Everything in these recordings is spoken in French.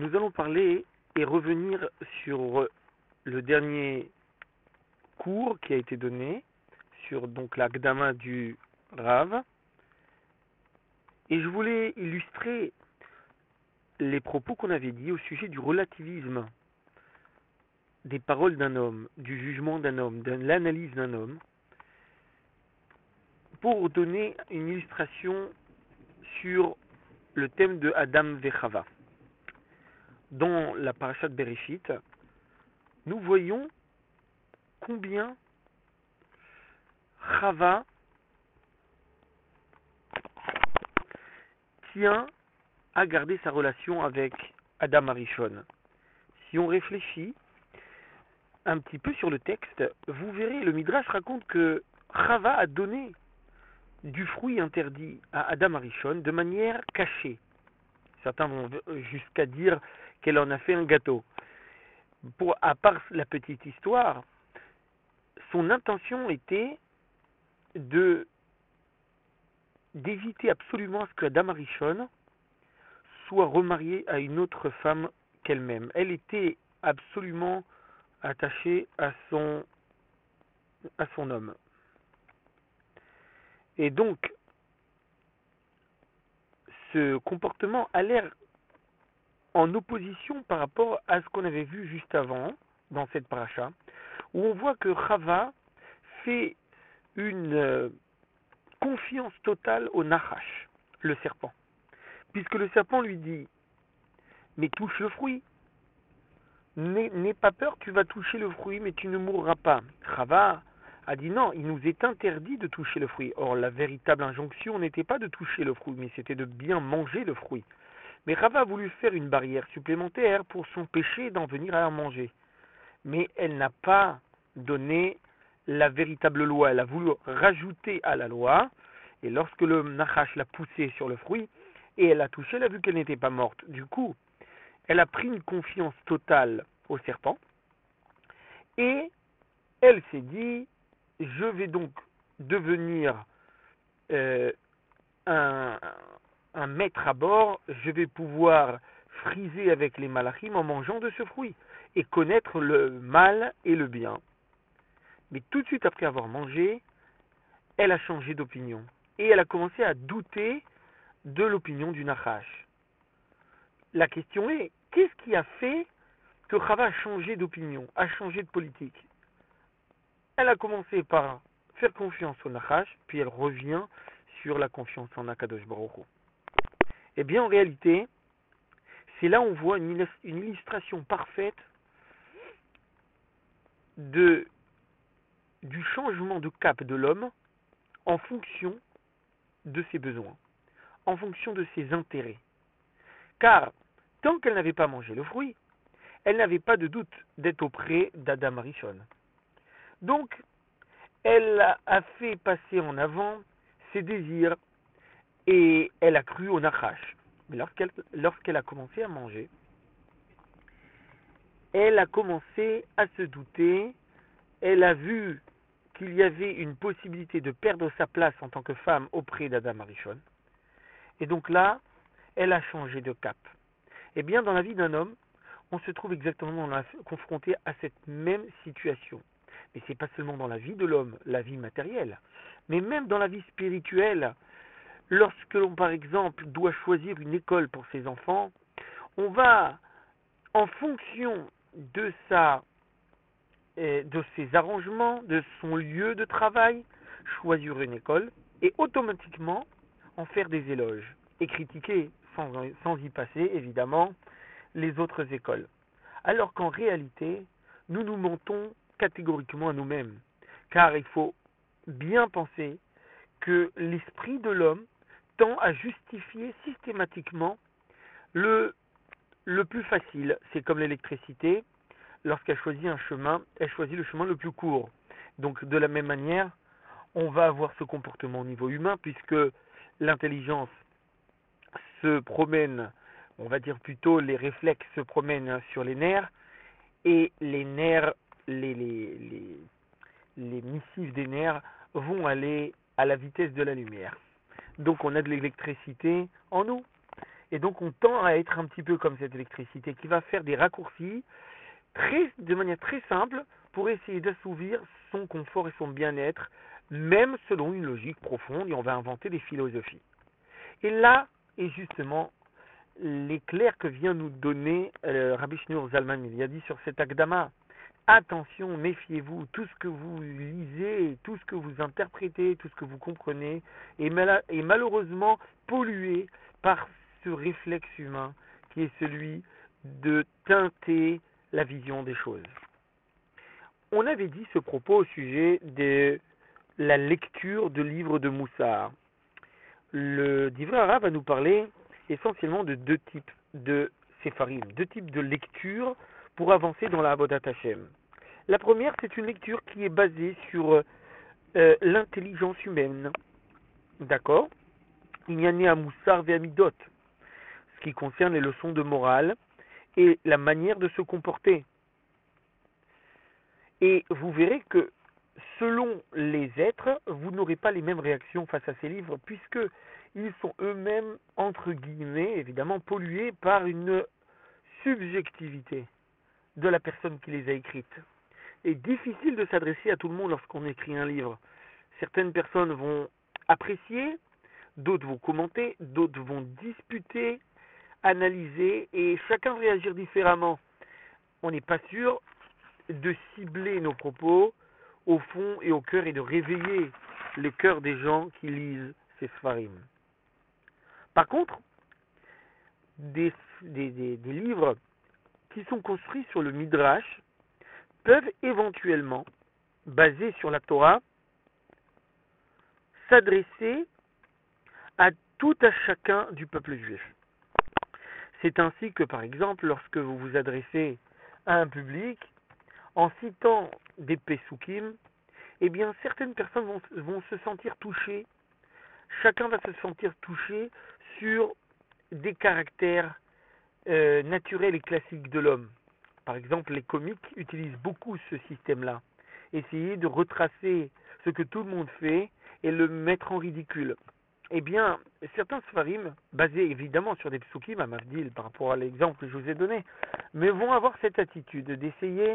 Nous allons parler et revenir sur le dernier cours qui a été donné sur donc la Gdama du Rav. Et je voulais illustrer les propos qu'on avait dit au sujet du relativisme des paroles d'un homme, du jugement d'un homme, de l'analyse d'un homme, pour donner une illustration sur le thème de Adam Vechava. Dans la parashat Bereshit, nous voyons combien Chava tient à garder sa relation avec Adam Arishon. Si on réfléchit un petit peu sur le texte, vous verrez, le Midrash raconte que Chava a donné du fruit interdit à Adam Arishon de manière cachée. Certains vont jusqu'à dire qu'elle en a fait un gâteau. À part la petite histoire, son intention était d'éviter absolument à ce que Adam Arishon soit remariée à une autre femme qu'elle-même. Elle était absolument attachée à son homme. Et donc, ce comportement a l'air en opposition par rapport à ce qu'on avait vu juste avant, dans cette paracha, où on voit que Chava fait une confiance totale au Nachash, le serpent. Puisque le serpent lui dit, mais touche le fruit. N'aie pas peur, tu vas toucher le fruit, mais tu ne mourras pas. Chava a dit non, il nous est interdit de toucher le fruit. Or, la véritable injonction n'était pas de toucher le fruit, mais c'était de bien manger le fruit. Mais Chava a voulu faire une barrière supplémentaire pour son péché d'en venir à en manger. Mais elle n'a pas donné la véritable loi. Elle a voulu rajouter à la loi. Et lorsque le Nachash l'a poussée sur le fruit, et elle a touché, elle a vu qu'elle n'était pas morte. Du coup, elle a pris une confiance totale au serpent. Et elle s'est dit, je vais donc devenir un maître à bord, je vais pouvoir friser avec les malachim en mangeant de ce fruit et connaître le mal et le bien. Mais tout de suite après avoir mangé, elle a changé d'opinion et elle a commencé à douter de l'opinion du Nachash. La question est, qu'est-ce qui a fait que Chava a changé d'opinion, a changé de politique? Elle a commencé par faire confiance au Nachash, puis elle revient sur la confiance en Akadosh Baruch Hu. Eh bien, en réalité, c'est là où on voit une illustration parfaite du changement de cap de l'homme en fonction de ses besoins, en fonction de ses intérêts. Car, tant qu'elle n'avait pas mangé le fruit, elle n'avait pas de doute d'être auprès d'Adam Arishon. Donc, elle a fait passer en avant ses désirs et elle a cru au Nachash. Mais lorsqu'elle a commencé à manger, elle a commencé à se douter, elle a vu qu'il y avait une possibilité de perdre sa place en tant que femme auprès d'Adam Arishon. Et donc là, elle a changé de cap. Eh bien, dans la vie d'un homme, on se trouve exactement confronté à cette même situation. Mais ce n'est pas seulement dans la vie de l'homme, la vie matérielle, mais même dans la vie spirituelle. Lorsque l'on, par exemple, doit choisir une école pour ses enfants, on va, en fonction de ses arrangements, de son lieu de travail, choisir une école et automatiquement en faire des éloges et critiquer, sans y passer évidemment, les autres écoles. Alors qu'en réalité, nous nous mentons catégoriquement à nous-mêmes. Car il faut bien penser que l'esprit de l'homme tend à justifier systématiquement le plus facile. C'est comme l'électricité. Lorsqu'elle choisit un chemin, elle choisit le chemin le plus court. Donc de la même manière, on va avoir ce comportement au niveau humain, puisque l'intelligence se promène, on va dire plutôt les réflexes se promènent sur les nerfs, et les nerfs, les missives des nerfs vont aller à la vitesse de la lumière. Donc on a de l'électricité en nous. Et donc on tend à être un petit peu comme cette électricité qui va faire des raccourcis de manière très simple pour essayer d'assouvir son confort et son bien-être, même selon une logique profonde, et on va inventer des philosophies. Et là est justement l'éclair que vient nous donner Rabbi Shneur Zalman. Il a dit sur cet Akdama, attention, méfiez-vous, tout ce que vous lisez, tout ce que vous interprétez, tout ce que vous comprenez est malheureusement pollué par ce réflexe humain qui est celui de teinter la vision des choses. On avait dit ce propos au sujet de la lecture de livres de Moussar. Le Divrei Hara va nous parler essentiellement de deux types de séfarim, deux types de lecture pour avancer dans la Avodat Hashem. La première, c'est une lecture qui est basée sur l'intelligence humaine. D'accord? Il y en a à Moussar et à Midot, ce qui concerne les leçons de morale et la manière de se comporter. Et vous verrez que selon les êtres, vous n'aurez pas les mêmes réactions face à ces livres, puisque ils sont eux-mêmes, entre guillemets, évidemment, pollués par une subjectivité de la personne qui les a écrites. Et difficile de s'adresser à tout le monde lorsqu'on écrit un livre. Certaines personnes vont apprécier, d'autres vont commenter, d'autres vont disputer, analyser, et chacun réagir différemment. On n'est pas sûr de cibler nos propos au fond et au cœur et de réveiller le cœur des gens qui lisent ces Sfarim. Par contre, des livres qui sont construits sur le Midrash peuvent éventuellement, basés sur la Torah, s'adresser à tout à chacun du peuple juif. C'est ainsi que, par exemple, lorsque vous vous adressez à un public, en citant des Pesukim, eh bien, certaines personnes vont se sentir touchées. Chacun va se sentir touché sur des caractères naturels et classiques de l'homme. Par exemple, les comiques utilisent beaucoup ce système-là. Essayer de retracer ce que tout le monde fait et le mettre en ridicule. Eh bien, certains Sfarim, basés évidemment sur des psukim à Mavdil par rapport à l'exemple que je vous ai donné, mais vont avoir cette attitude d'essayer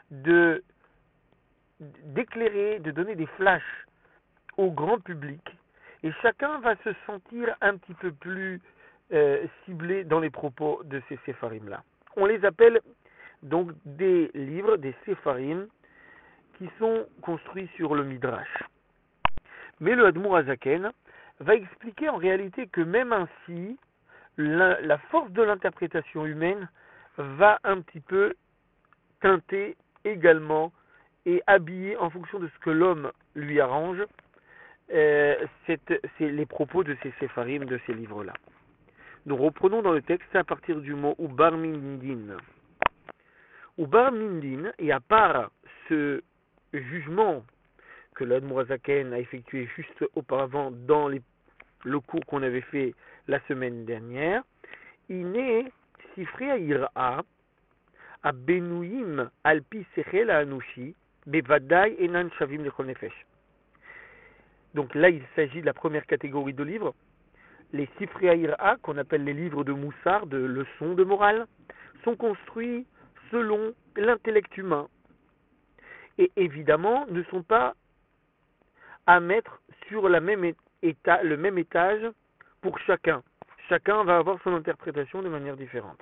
d'éclairer, de donner des flashs au grand public, et chacun va se sentir un petit peu plus ciblé dans les propos de ces séfarim-là. On les appelle donc des livres, des séfarim, qui sont construits sur le Midrash. Mais le Admour Hazaken va expliquer en réalité que même ainsi, la force de l'interprétation humaine va un petit peu teinter également et habiller en fonction de ce que l'homme lui arrange c'est les propos de ces séfarim, de ces livres-là. Nous reprenons dans le texte à partir du mot Ubar Mindin. Ubar Mindin, et à part ce jugement que l'Admour Hazaken a effectué juste auparavant dans le cours qu'on avait fait la semaine dernière, il est Sifrei Ha'ira à Benouim Alpi Sechel Anushi Bevadai Enan Shavim Lechol Nefesh. Donc là, il s'agit de la première catégorie de livres, les Sifrei Ha'ira, qu'on appelle les livres de Moussar, de leçons de morale, sont construits selon l'intellect humain et évidemment ne sont pas à mettre sur le même étage pour chacun. Chacun va avoir son interprétation de manière différente.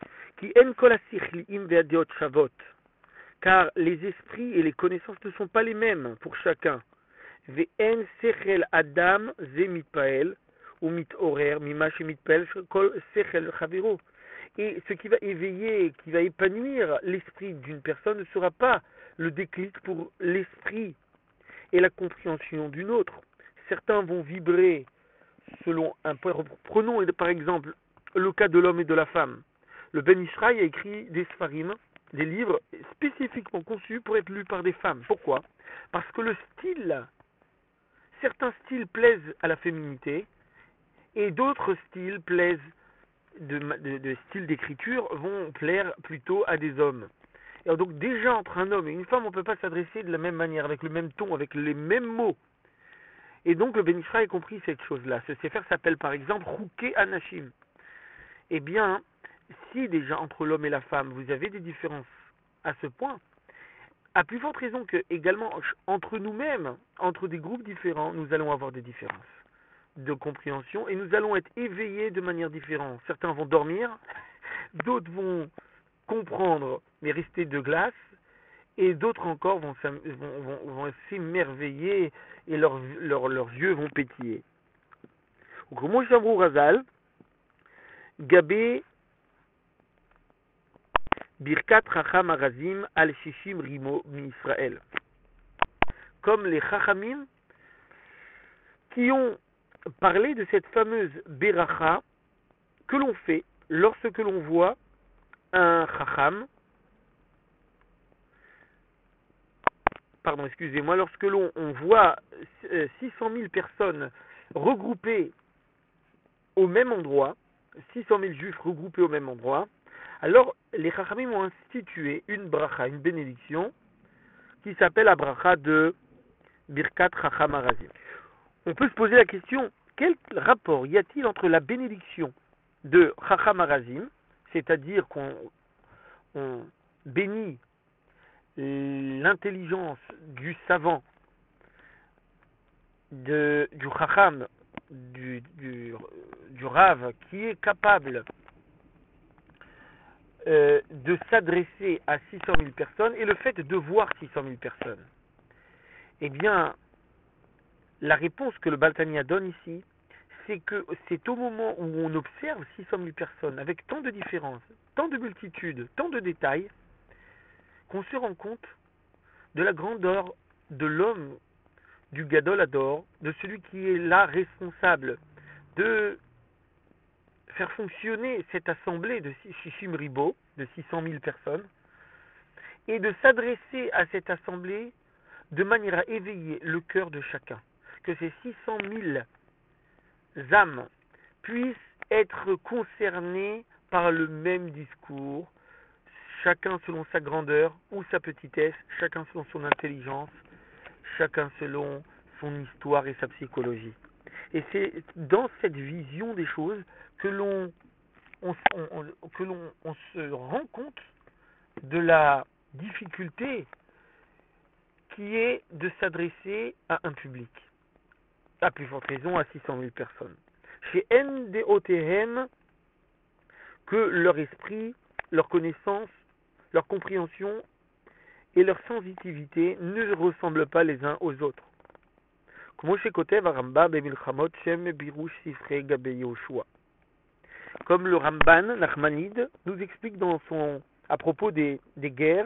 Car les esprits et les connaissances ne sont pas les mêmes pour chacun. Et ce qui va éveiller, qui va épanouir l'esprit d'une personne ne sera pas le déclic pour l'esprit et la compréhension d'une autre. Certains vont vibrer selon un point. Prenons par exemple le cas de l'homme et de la femme. Le Ben Ishraï a écrit des Sfarim, des livres spécifiquement conçus pour être lus par des femmes. Pourquoi? Parce que le style, certains styles plaisent à la féminité et d'autres styles plaisent de styles d'écriture vont plaire plutôt à des hommes. Et donc déjà entre un homme et une femme, on ne peut pas s'adresser de la même manière, avec le même ton, avec les mêmes mots. Et donc le Ben Ishraï a compris cette chose-là. Ce sefer s'appelle par exemple Chouké Anashim. eh bien, si déjà entre l'homme et la femme, vous avez des différences à ce point, à plus forte raison que également entre nous-mêmes, entre des groupes différents, nous allons avoir des différences de compréhension et nous allons être éveillés de manière différente. Certains vont dormir, d'autres vont comprendre mais rester de glace, et d'autres encore vont s'émerveiller et leurs yeux vont pétiller. Comme Shamrou Razal, Gabé Birkat Chacham Arazim al Shishim Rimo mi-Israël. Comme les Chachamim qui ont parlé de cette fameuse Beracha que l'on fait lorsque l'on voit un Chacham, lorsque l'on voit 600 000 personnes regroupées au même endroit, 600 000 juifs regroupés au même endroit, alors les Chachamim ont institué une bracha, une bénédiction, qui s'appelle la bracha de Birkat Chacham Arazim. On peut se poser la question, quel rapport y a-t-il entre la bénédiction de Chacham Arazim, c'est-à-dire qu'on bénit l'intelligence du savant, du Chacham, du Rav, qui est capable de s'adresser à 600 000 personnes, et le fait de voir 600 000 personnes? Eh bien, la réponse que le Baal Tanya donne ici, c'est que c'est au moment où on observe 600 000 personnes avec tant de différences, tant de multitudes, tant de détails, qu'on se rend compte de la grandeur de l'homme, du Gadol Hador, de celui qui est là responsable de faire fonctionner cette assemblée de Shishim Ribo, de 600 000 personnes, et de s'adresser à cette assemblée de manière à éveiller le cœur de chacun. Que ces 600 000 âmes puissent être concernées par le même discours, chacun selon sa grandeur ou sa petitesse, chacun selon son intelligence, chacun selon son histoire et sa psychologie. Et c'est dans cette vision des choses que l'on se rend compte de la difficulté qui est de s'adresser à un public, à plus forte raison à 600 000 personnes. Chez NDOTM, que leur esprit, leur connaissance, leur compréhension et leur sensitivité ne ressemblent pas les uns aux autres. Comme le Ramban Nachmanide nous explique à propos des guerres,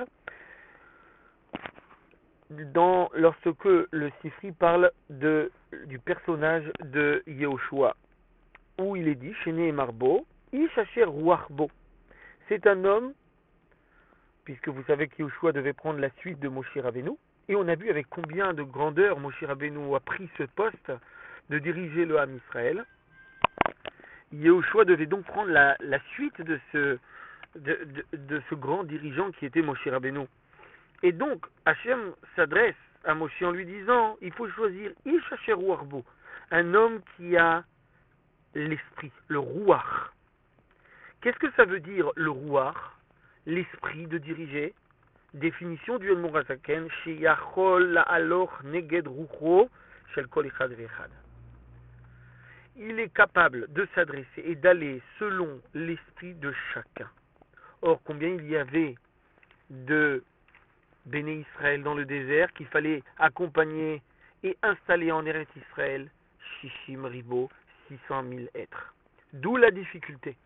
lorsque le Sifri parle du personnage de Yehoshua, où il est dit, Shene et Marbo, Ishacher Ruachbo. C'est un homme, puisque vous savez que Yehoshua devait prendre la suite de Moshe Rabbeinu, et on a vu avec combien de grandeur Moshe Rabbeinu a pris ce poste de diriger le Ham Israël. Yehoshua devait donc prendre la suite de ce grand dirigeant qui était Moshe Rabbeinu. Et donc, Hachem s'adresse à Moshe en lui disant, il faut choisir Ishacher Ruachbo, un homme qui a l'esprit, le Ruach. Qu'est-ce que ça veut dire le Ruach? L'esprit de diriger. Définition du Admor HaZaken, Sheyachol la'aloch neged rucho shel kol echad ve'echad. Il est capable de s'adresser et d'aller selon l'esprit de chacun. Or, combien il y avait de Béné Israël dans le désert qu'il fallait accompagner et installer en Eretz Israël, Shishim Ribo, 600 000 êtres. D'où la difficulté.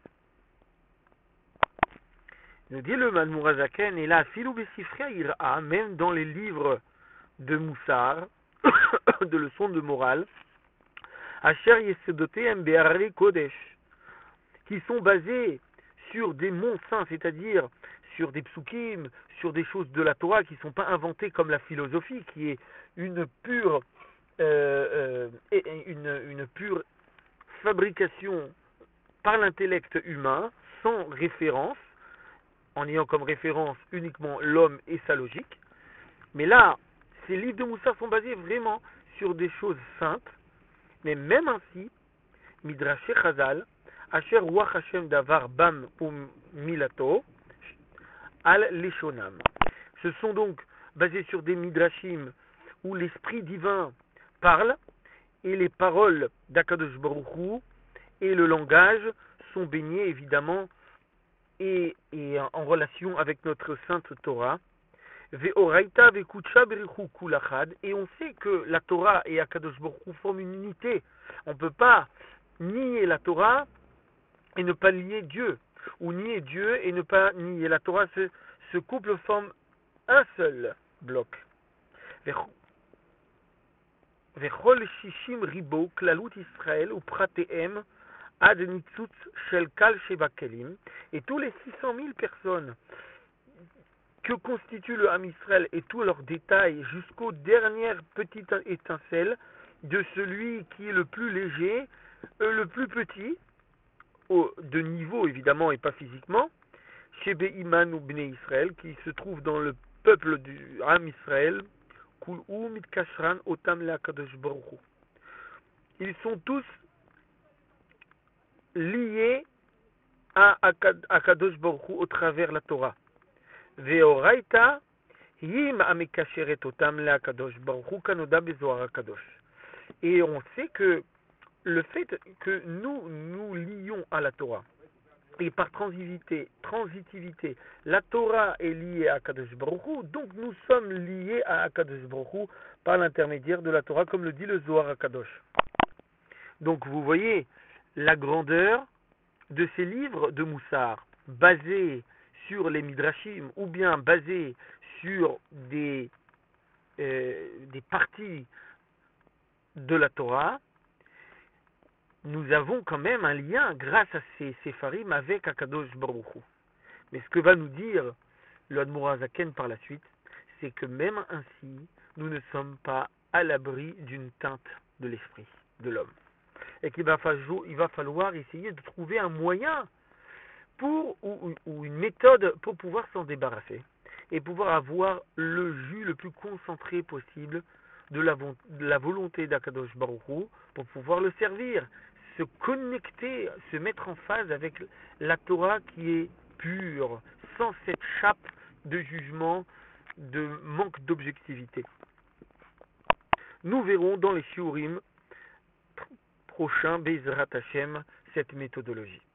Nous dit le Admor HaZaken, et là, Filou Besifrei Ira, même dans les livres de Moussar, de leçons de morale, Asher Yesedoteem Be'arei Kodesh, qui sont basés sur des monts saints, c'est-à-dire sur des psukim, sur des choses de la Torah qui ne sont pas inventées comme la philosophie, qui est une pure fabrication par l'intellect humain, sans référence, en ayant comme référence uniquement l'homme et sa logique. Mais là, ces livres de Moussar sont basés vraiment sur des choses saintes, mais même ainsi, Midrash Chazal Asher Ruach Hashem Davar Bam Milato Al Leshonam. Ce sont donc basés sur des midrashim où l'esprit divin parle et les paroles d'Akadosh Baruch Hu et le langage sont baignés évidemment et en relation avec notre sainte Torah. Et on sait que la Torah et Akadosh Baruch Hu forment une unité. On ne peut pas nier la Torah et ne pas nier Dieu, ou nier Dieu et ne pas nier la Torah. Ce couple forme un seul bloc. Vechol shishim ribo klalut Israël ou prateem ad nitzutz shel kal sheva kelim, et tous les 600 000 personnes que constitue le Ham Israël et tous leurs détails jusqu'aux dernières petites étincelles de celui qui est le plus léger, le plus petit, de niveau évidemment et pas physiquement, chez Be'iman ou Bnei Israël, qui se trouve dans le peuple du Ham Israël, ils sont tous liés à Akadosh Baruch Hu au travers la Torah. Ve'oraita him amekasheret otam le Akadosh Baruch Hu kanoda bezohar Akadosh. Et on sait que le fait que nous lions à la Torah, et par transitivité, la Torah est liée à Akadosh Baruch Hu, donc nous sommes liés à Akadosh Baruch Hu par l'intermédiaire de la Torah, comme le dit le Zohar Akadosh. Donc vous voyez la grandeur de ces livres de Moussar, basés sur les Midrashim, ou bien basés sur des parties de la Torah. Nous avons quand même un lien grâce à ces Séfarim avec Akadosh Baruch Hu. Mais ce que va nous dire le Admor HaZaken par la suite, c'est que même ainsi, nous ne sommes pas à l'abri d'une teinte de l'esprit de l'homme. Et qu'il va falloir essayer de trouver un moyen ou une méthode pour pouvoir s'en débarrasser et pouvoir avoir le jus le plus concentré possible de la volonté d'Akadosh Baruch Hu pour pouvoir le servir, se connecter, se mettre en phase avec la Torah qui est pure, sans cette chape de jugement, de manque d'objectivité. Nous verrons dans les shiurim prochains, Be'ezrat Hashem, cette méthodologie.